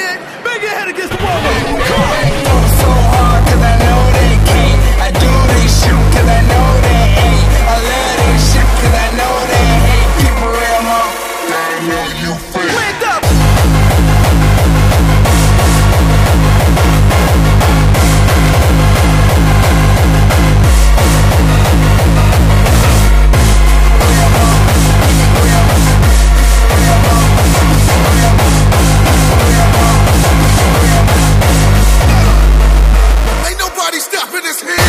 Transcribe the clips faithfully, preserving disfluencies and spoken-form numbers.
yet? Bang your head against the wall. Come on. I go so hard cause I know they can't. I do this shit cause I know they ain't. I love this shit cause I know they hate. People real more. I know you fake. Land up. Ain't nobody stopping us here.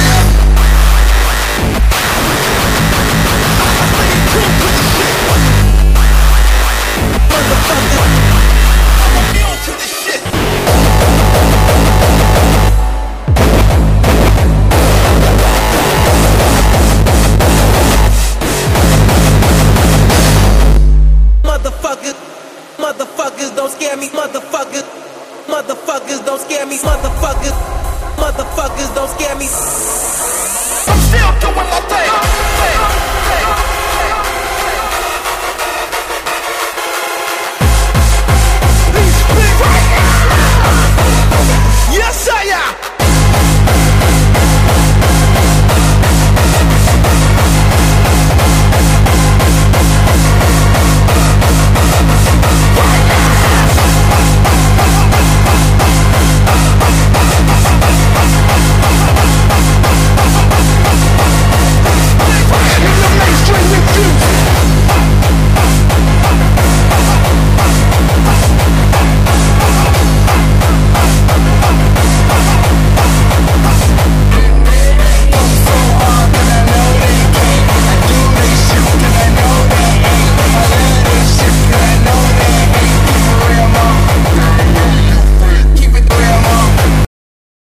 Motherfuckers, motherfuckers, don't scare me, motherfuckers. Motherfuckers, don't scare me, motherfuckers. Motherfuckers, don't scare me.